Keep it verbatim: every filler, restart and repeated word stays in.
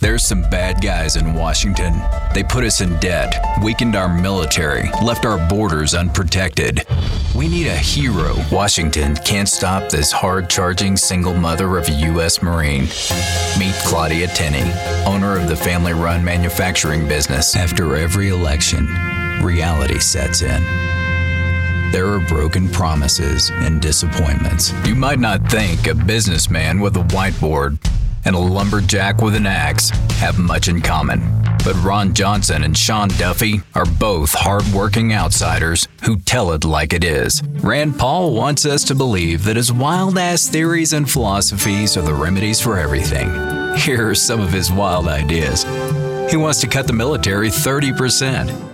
There's some bad guys in Washington. They put us in debt, weakened our military, left our borders unprotected. We need a hero. Washington can't stop this hard-charging single mother of a U S Marine. Meet Claudia Tenney, owner of the family-run manufacturing business. After every election, reality sets in. There are broken promises and disappointments. You might not think a businessman with a whiteboard and a lumberjack with an axe have much in common. But Ron Johnson and Sean Duffy are both hard-working outsiders who tell it like it is. Rand Paul wants us to believe that his wild-ass theories and philosophies are the remedies for everything. Here are some of his wild ideas. He wants to cut the military thirty percent.